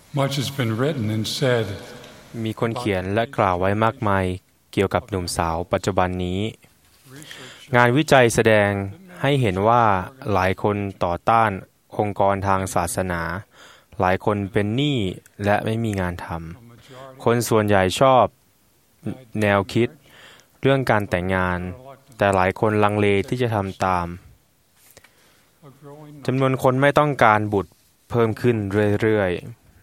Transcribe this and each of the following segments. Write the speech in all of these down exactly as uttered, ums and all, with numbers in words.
Much has been written and said มีคนเขียนและกล่าวไว้มากมายเกี่ยวกับหนุ่มสาวปัจจุบันนี้งานวิจัยแสดงให้เห็นว่าหลายคนต่อต้านองค์กรทางศาสนาหลายคนเป็นหนี้และไม่มีงานทำคนส่วนใหญ่ชอบแนวคิดเรื่องการแต่งงานแต่หลายคนลังเลที่จะทำตามจำนวนคนไม่ต้องการบุตรเพิ่มขึ้นเรื่อย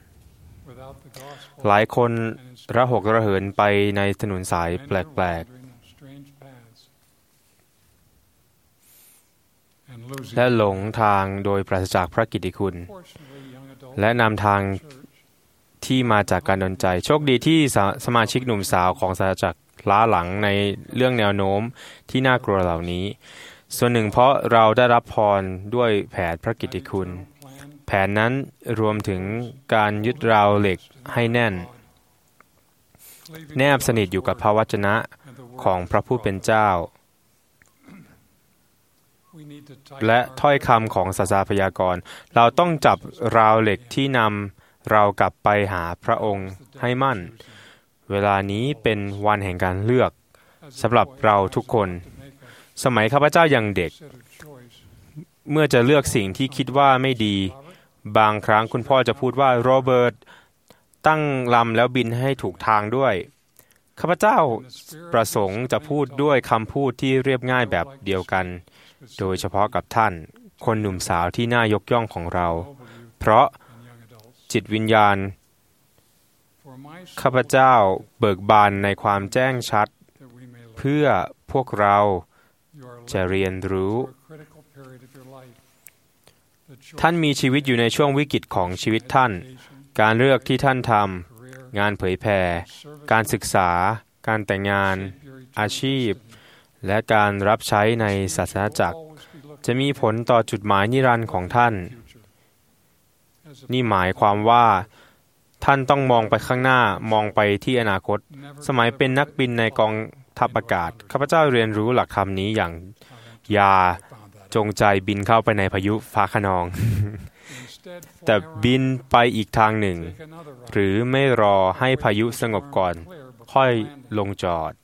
ๆหลายคนระหกระเหินไปในถนนสายแปลกๆและหลงทางโดยปราศจากพระกิตติคุณและนำทางที่มาจากการดลใจโชคดีที่ส, สมาชิกหนุ่มสาวของศาสนาจักรล้าหลังในเรื่องแนวโน้มที่น่ากลัวเหล่านี้ส่วนหนึ่งเพราะเราได้รับพรด้วยแผนพระกิตติคุณแผนนั้นรวมถึงการยึดราวเหล็กให้แน่นแนบสนิทอยู่กับพระวจนะของพระผู้เป็นเจ้าและถ้อยคำของศาสนาพยากรณ์เราต้องจับราวเหล็กที่นำเรากลับไปหาพระองค์ให้มั่นเวลานี้เป็นวันแห่งการเลือกสำหรับเราทุกคนสมัยข้าพเจ้ายังเด็กเมื่อจะเลือกสิ่งที่คิดว่าไม่ดีบางครั้งคุณพ่อจะพูดว่าโรเบิร์ตตั้งลำแล้วบินให้ถูกทางด้วยข้าพเจ้าประสงค์จะพูดด้วยคำพูดที่เรียบง่ายแบบเดียวกันโดยเฉพาะกับท่านคนหนุ่มสาวที่น่ายกย่องของเราเพราะจิตวิญญาณข้าพเจ้าเบิกบานในความแจ้งชัดเพื่อพวกเราจะเรียนรู้ท่านมีชีวิตอยู่ในช่วงวิกฤตของชีวิตท่านการเลือกที่ท่านทำงานเผยแผ่การศึกษาการแต่งงานอาชีพและการรับใช้ในศาสนาจักรจะมีผลต่อจุดหมายนิรันดร์ของท่านนี่หมายความว่าท่านต้องมองไปข้างหน้ามองไปที่อนาคตสมัยเป็นนักบินในกองทัพอากาศข้าพเจ้าเรียนรู้หลักธรรมนี้อย่างอย่าจงใจบินเข้าไปในพายุฟ้าคะนอง แต่บินไปอีกทางหนึ่งหรือไม่รอให้พายุสงบก่อนค่อยลงจอด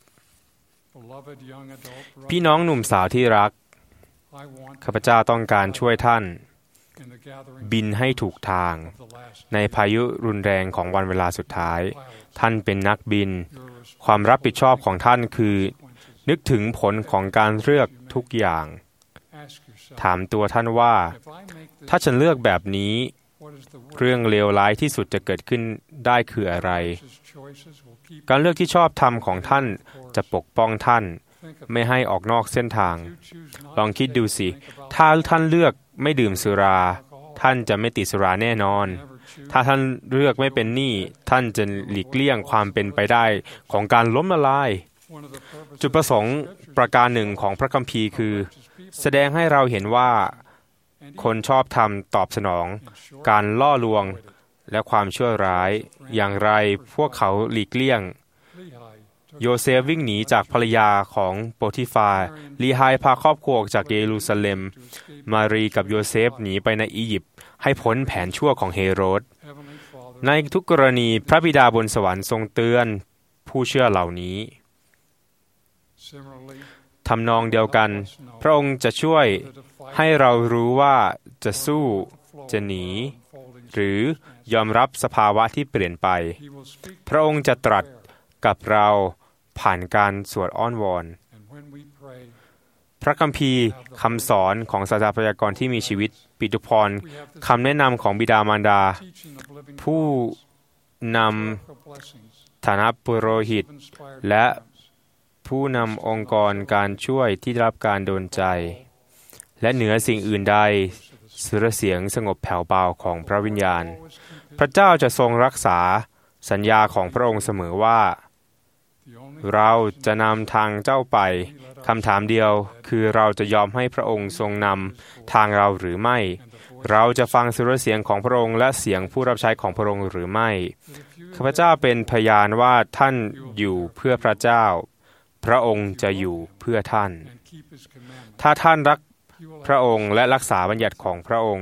พี่น้องหนุ่มสาวที่รักข้าพเจ้าต้องการช่วยท่านบินให้ถูกทางในพายุรุนแรงของวันเวลาสุดท้ายท่านเป็นนักบินความรับผิดชอบของท่านคือนึกถึงผลของการเลือกทุกอย่างถามตัวท่านว่าถ้าฉันเลือกแบบนี้เรื่องเลวร้ายที่สุดจะเกิดขึ้นได้คืออะไรการเลือกที่ชอบธรรมของท่านจะปกป้องท่านไม่ให้ออกนอกเส้นทางลองคิดดูสิถ้าท่านเลือกไม่ดื่มสุราท่านจะไม่ติดสุราแน่นอนถ้าท่านเลือกไม่เป็นหนี้ท่านจะหลีกเลี่ยงความเป็นไปได้ของการล้มละลายจุดประสงค์ประการหนึ่งของพระคัมภีร์คือแสดงให้เราเห็นว่าคนชอบธรรมตอบสนองการล่อลวงและความชั่วร้ายอย่างไรพวกเขาหลีกเลี่ยงโยเซฟวิ่งหนีจากภรรยาของโปติฟาลีไฮพาครอบครัวออกจากเยรูซาเล็มมารีกับโยเซฟหนีไปในอียิปต์ให้พ้นแผนชั่วของเฮโรดในทุกกรณีพระบิดาบนสวรรค์ทรงเตือนผู้เชื่อเหล่านี้ทำนองเดียวกันพระองค์จะช่วยให้เรารู้ว่าจะสู้จะหนีหรือยอมรับสภาวะที่เปลี่ยนไปพระองค์จะตรัสกับเราผ่านการสวดอ้อนวอนพระคัมภีร์คำสอนของศาสนาพยากรณ์ที่มีชีวิตปิตุพรคำแนะนำของบิดามารดาผู้นำฐานะปุโรหิตและผู้นำองค์กรการช่วยที่ได้รับการโดนใจและเหนือสิ่งอื่นใดสุรเสียงสงบแผ่วเบาของพระวิญญาณพระเจ้าจะทรงรักษาสัญญาของพระองค์เสมอว่าเราจะนำทางเจ้าไปคำถามเดียวคือเราจะยอมให้พระองค์ทรงนำทางเราหรือไม่เราจะฟังสุรเสียงของพระองค์และเสียงผู้รับใช้ของพระองค์หรือไม่ข้าพเจ้าเป็นพยานว่าท่านอยู่เพื่อพระเจ้าพระองค์จะอยู่เพื่อท่านถ้าท่านรักพระองค์และรักษาบัญญัติของพระองค์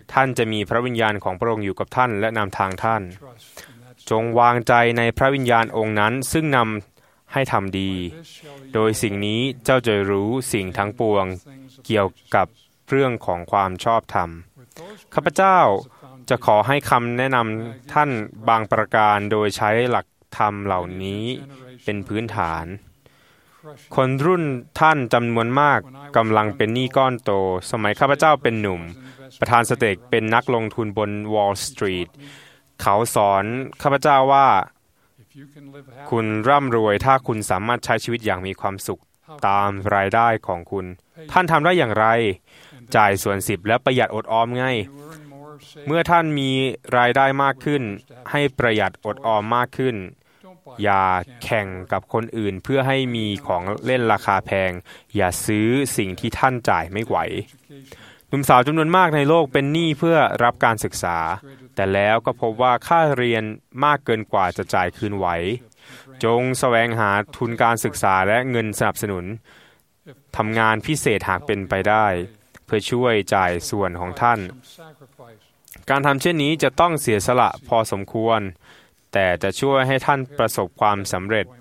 ท่านจะมีพระวิญญาณของพระองค์อยู่กับท่านและนำทางท่านจงวางใจในพระวิญญาณองค์นั้นซึ่งนำให้ทำดีโดยสิ่งนี้เจ้าจะรู้สิ่งทั้งปวงเกี่ยวกับเรื่องของความชอบธรรมข้าพเจ้าจะขอให้คำแนะนำท่านบางประการโดยใช้หลักธรรมเหล่านี้เป็นพื้นฐานคนรุ่นท่านจำนวนมากกำลังเป็นหนี้ก้อนโตสมัยข้าพเจ้าเป็นหนุ่มประธานสเต็กเป็นนักลงทุนบนวอลล์สตรีทเขาสอนข้าพเจ้าว่าคุณร่ำรวยถ้าคุณสามารถใช้ชีวิตอย่างมีความสุขตามรายได้ของคุณท่านทำได้อย่างไรจ่ายส่วนสิบและประหยัดอดออมไงเมื่อท่านมีรายได้มากขึ้นให้ประหยัดอดออมมากขึ้นอย่าแข่งกับคนอื่นเพื่อให้มีของเล่นราคาแพงอย่าซื้อสิ่งที่ท่านจ่ายไม่ไหวหนุ่มสาวจำนวนมากในโลกเป็นหนี้เพื่อรับการศึกษาแต่แล้วก็พบว่าค่าเรียนมากเกินกว่าจะจ่ายคืนไหวจงแสวงหาทุนการศึกษาและเงินสนับสนุนทำงานพิเศษหากเป็นไปได้เพื่อช่วยจ่ายส่วนของท่านการทำเช่นนี้จะต้องเสียสละพอสมควรแต่จะช่วยให้ท่านประสบความสำเร็จ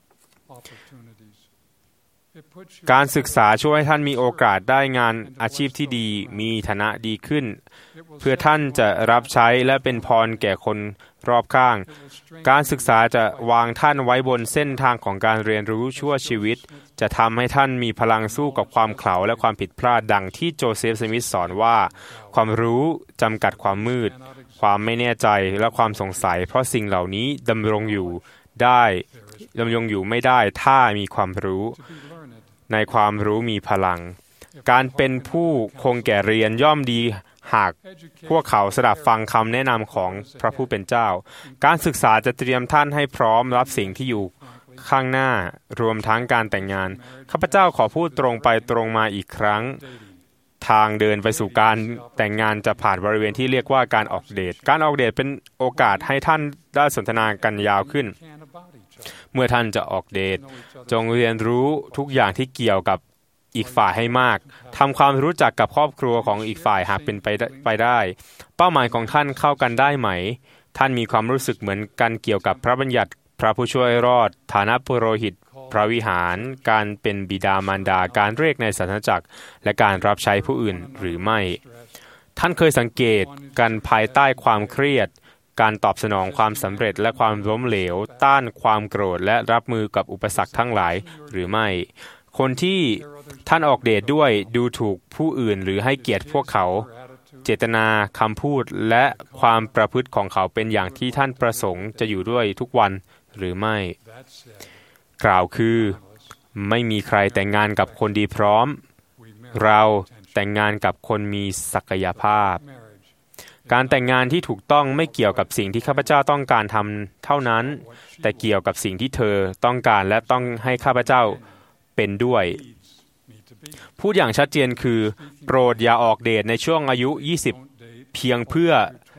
การศึกษาช่วยให้ท่านมีโอกาสได้งานอาชีพที่ดีมีฐานะดีขึ้นเพื่อท่านจะรับใช้และเป็นพรแก่คนรอบข้างการศึกษาจะวางท่านไว้บนเส้นทางของการเรียนรู้ชั่วชีวิตจะทำให้ท่านมีพลังสู้กับความเขลาและความผิดพลาดดังที่โจเซฟสมิธสอนว่าความรู้จำกัดความมืดความไม่แน่ใจและความสงสัยเพราะสิ่งเหล่านี้ดำรงอยู่ได้ดำรงอยู่ไม่ได้ถ้ามีความรู้ในความรู้มีพลังการเป็นผู้คงแก่เรียนย่อมดีหากพวกเขาสดับฟังคำแนะนำของพระผู้เป็นเจ้าการศึกษาจะเตรียมท่านให้พร้อมรับสิ่งที่อยู่ข้างหน้ารวมทั้งการแต่งงานข้าพเจ้าขอพูดตรงไปตรงมาอีกครั้งทางเดินไปสู่การแต่งงานจะผ่านบริเวณที่เรียกว่าการออกเดทการออกเดทเป็นโอกาสให้ท่านได้สนทนากันยาวขึ้นเมื่อท่านจะออกเดทจงเรียนรู้ทุกอย่างที่เกี่ยวกับอีกฝ่ายให้มากทำความรู้จักกับครอบครัวของอีกฝ่ายหากเป็นไปได้เป้าหมายของท่านเข้ากันได้ไหมท่านมีความรู้สึกเหมือนกันเกี่ยวกับพระบัญญัติพระผู้ช่วยรอดฐานะปุโรหิตพระวิหารการเป็นบิดามารดาการเรียกในศาสนจักรและการรับใช้ผู้อื่นหรือไม่ท่านเคยสังเกตกันภายใต้ความเครียดการตอบสนองความสำเร็จและความล้มเหลวต้านความโกรธและรับมือกับอุปสรรคทั้งหลายหรือไม่คนที่ท่านออกเดทด้วยดูถูกผู้อื่นหรือให้เกียรติพวกเขาเจตนาคำพูดและความประพฤติของเขาเป็นอย่างที่ท่านประสงค์จะอยู่ด้วยทุกวันหรือไม่กล่าวคือไม่มีใครแต่งงานกับคนดีพร้อมเราแต่งงานกับคนมีศักยภาพการแต่งงานที่ถูกต้องไม่เกี่ยวกับสิ่งที่ข้าพเจ้าต้องการทำเท่านั้นแต่เกี่ยวกับสิ่งที่เธอต้องการและต้องให้ข้าพเจ้าเป็นด้วยพูดอย่างชัดเจนคือโปรดอย่าออกเดทในช่วงอายุยี่สิบเพียงเพื่อ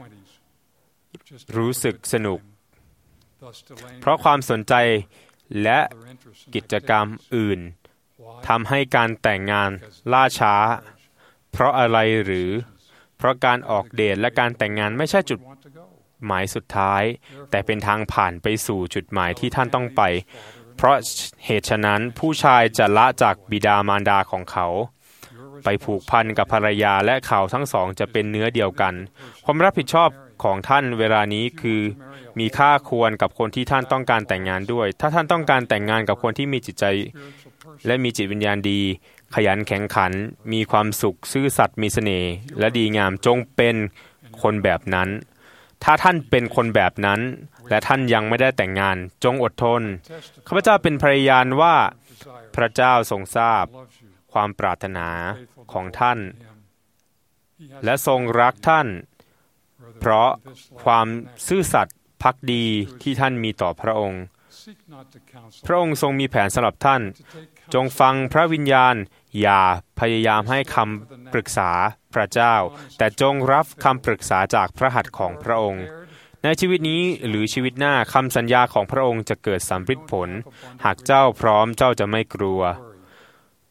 รู้สึกสนุกเพราะความสนใจและกิจกรรมอื่นทำให้การแต่งงานล่าช้าเพราะอะไรหรือเพราะการออกเดทและการแต่งงานไม่ใช่จุดหมายสุดท้ายแต่เป็นทางผ่านไปสู่จุดหมายที่ท่านต้องไปเพราะเหตุฉะนั้นผู้ชายจะละจากบิดามารดาของเขาไปผูกพันกับภรรยาและเขาทั้งสองจะเป็นเนื้อเดียวกันความรับผิดชอบของท่านเวลานี้คือมีค่าควรกับคนที่ท่านต้องการแต่งงานด้วยถ้าท่านต้องการแต่งงานกับคนที่มีจิตใจและมีจิตวิญญาณดีขยันแข็งขันมีความสุขซื่อสัตย์มีเสน่ห์และดีงามจงเป็นคนแบบนั้นถ้าท่านเป็นคนแบบนั้นและท่านยังไม่ได้แต่งงานจงอดทนข้าพเจ้าเป็นพยานว่าพระเจ้าทรงทราบความปรารถนาของท่านและทรงรักท่านเพราะความซื่อสัตย์ภักดีที่ท่านมีต่อพระองค์พระองค์ทรงมีแผนสำหรับท่านจงฟังพระวิญญาณอย่าพยายามให้คำปรึกษาพระเจ้าแต่จงรับคำปรึกษาจากพระหัตถ์ของพระองค์ในชีวิตนี้หรือชีวิตหน้าคำสัญญาของพระองค์จะเกิดสำเร็จผลหากเจ้าพร้อมเจ้าจะไม่กลัว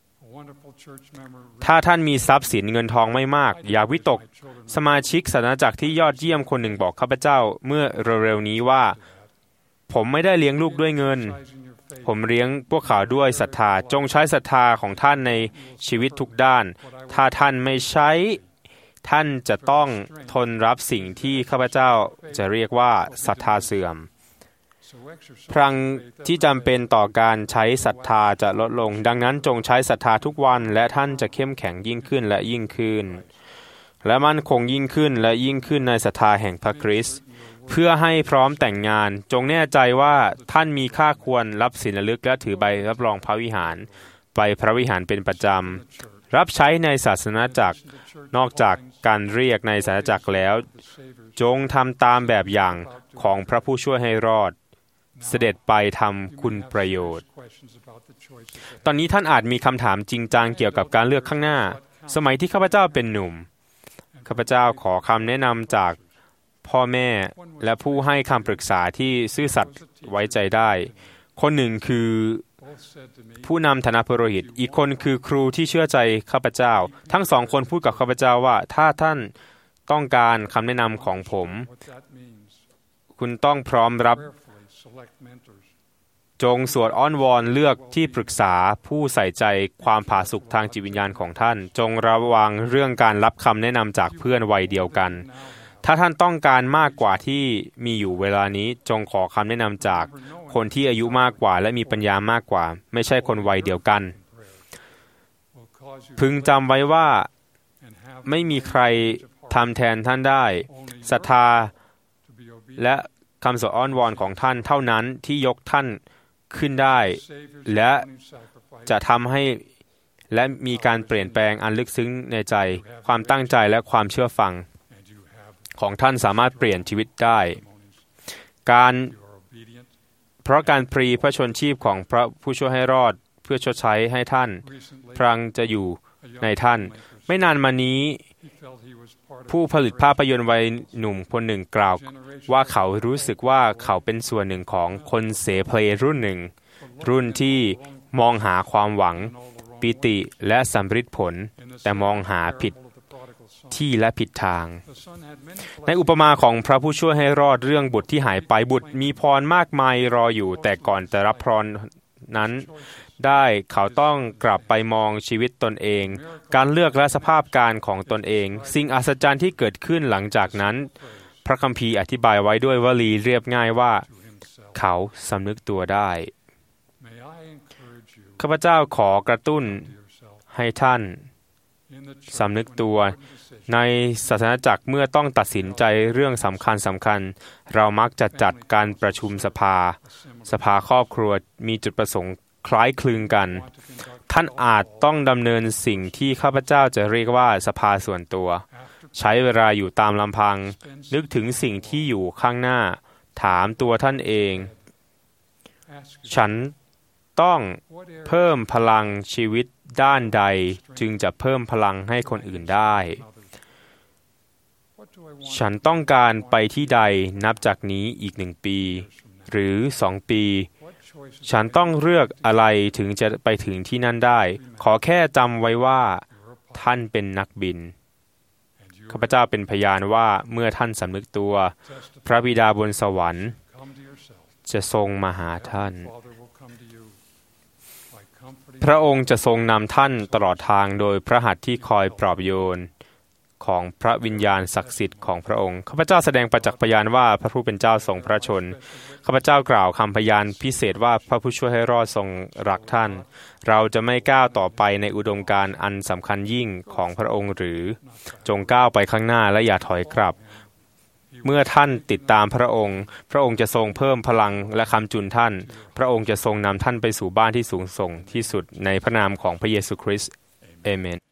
ถ้าท่านมีทรัพย์สินเงินทองไม่มากอย่าวิตกสมาชิกศาสนาจักรที่ยอดเยี่ยมคนหนึ่งบอกข้าพเจ้าเมื่อเร็วๆนี้ว่าผมไม่ได้เลี้ยงลูกด้วยเงินผมเลี้ยงพวกเขาด้วยศรัทธาจงใช้ศรัทธาของท่านในชีวิตทุกด้านถ้าท่านไม่ใช้ท่านจะต้องทนรับสิ่งที่ข้าพเจ้าจะเรียกว่าศรัทธาเสื่อมพลังที่จำเป็นต่อการใช้ศรัทธาจะลดลงดังนั้นจงใช้ศรัทธาทุกวันและท่านจะเข้มแข็งยิ่งขึ้นและยิ่งขึ้นและมั่นคงยิ่งขึ้นและยิ่งขึ้นในศรัทธาแห่งพระคริสต์เพื่อให้พร้อมแต่งงานจงแน่ใจว่าท่านมีค่าควรรับศีลลึกและถือใบรับรองพระวิหารไปพระวิหารเป็นประจำรับใช้ในศาสนาจักรนอกจากการเรียกในศาสนาจักรแล้วจงทำตามแบบอย่างของพระผู้ช่วยให้รอดเสด็จไปทำคุณประโยชน์ตอนนี้ท่านอาจมีคำถามจริงจังเกี่ยวกับการเลือกข้างหน้าสมัยที่ข้าพเจ้าเป็นหนุ่มข้าพเจ้าขอคำแนะนำจากพ่อแม่และผู้ให้คำปรึกษาที่ซื่อสัตย์ไว้ใจได้คนหนึ่งคือผู้นำฐานะปุโรหิตอีกคนคือครูที่เชื่อใจข้าพเจ้าทั้งสองคนพูดกับข้าพเจ้าว่าถ้าท่านต้องการคำแนะนำของผมคุณต้องพร้อมรับจงสวดอ้อนวอนเลือกที่ปรึกษาผู้ใส่ใจความผาสุกทางจิตวิญญาณของท่านจงระวังเรื่องการรับคำแนะนำจากเพื่อนวัยเดียวกันถ้าท่านต้องการมากกว่าที่มีอยู่เวลานี้จงขอคำแนะนำจากคนที่อายุมากกว่าและมีปัญญามากกว่าไม่ใช่คนวัยเดียวกันพึงจำไว้ว่าไม่มีใครทำแทนท่านได้ศรัทธาและคำสอนอ้อนวอนของท่านเท่านั้นที่ยกท่านขึ้นได้และจะทำให้และมีการเปลี่ยนแปลงอันลึกซึ้งในใจความตั้งใจและความเชื่อฟังของท่านสามารถเปลี่ยนชีวิตได้การเพราะการพรีพระชนชีพของพระผู้ช่วยให้รอดเพื่อชดใช้ให้ท่านพลังจะอยู่ในท่านไม่นานมานี้ผู้ผลิตภาพยนตร์วัยหนุ่มคนหนึ่งกล่าวว่าเขารู้สึกว่าเขาเป็นส่วนหนึ่งของคนเสเพลรุ่นหนึ่งรุ่นที่มองหาความหวังปิติและสำฤทธิ์ผลแต่มองหาผิดที่และผิดทางในอุปมาของพระผู้ช่วยให้รอดเรื่องบุตรที่หายไปบุตรมีพรมากมายรออยู่แต่ก่อนจะรับพรนั้นได้เขาต้องกลับไปมองชีวิตตนเองการเลือกและสภาพการของตนเองสิ่งอัศจรรย์ที่เกิดขึ้นหลังจากนั้นพระคัมภีร์อธิบายไว้ด้วยวลีเรียบง่ายว่าเขาสำนึกตัวได้ข้าพเจ้าขอกระตุ้นให้ท่านสำนึกตัวในศาสนาจักรเมื่อต้องตัดสินใจเรื่องสำคัญสำคัญเรามักจะจัดการประชุมสภาสภาครอบครัวมีจุดประสงค์คล้ายคลึงกันท่านอาจต้องดำเนินสิ่งที่ข้าพเจ้าจะเรียกว่าสภาส่วนตัวใช้เวลาอยู่ตามลำพังนึกถึงสิ่งที่อยู่ข้างหน้าถามตัวท่านเองฉันต้องเพิ่มพลังชีวิตด้านใดจึงจะเพิ่มพลังให้คนอื่นได้ฉันต้องการไปที่ใดนับจากนี้อีกหนึ่งปีหรือสองปีฉันต้องเลือกอะไรถึงจะไปถึงที่นั่นได้ขอแค่จำไว้ว่าท่านเป็นนักบินข้าพเจ้าเป็นพยานว่าเมื่อท่านสำนึกตัวพระบิดาบนสวรรค์จะทรงมาหาท่านพระองค์จะทรงนำท่านตลอดทางโดยพระหัตถ์ที่คอยปลอบโยนของพระวิญญาณศักดิ์สิทธิ์ของพระองค์ข้าพเจ้าแสดงประจักษ์พยานว่าพระผู้เป็นเจ้าทรงพระชนข้าพเจ้ากล่าวคำพยานพิเศษว่าพระผู้ช่วยให้รอดทรงรักท่านเราจะไม่ก้าวต่อไปในอุดมการณ์อันสำคัญยิ่งของพระองค์หรือจงก้าวไปข้างหน้าและอย่าถอยกลับเมื่อท่านติดตามพระองค์พระองค์จะทรงเพิ่มพลังและคำจุนท่านพระองค์จะทรงนำท่านไปสู่บ้านที่สูงส่งที่สุดในพระนามของพระเยซูคริสต์อาเมน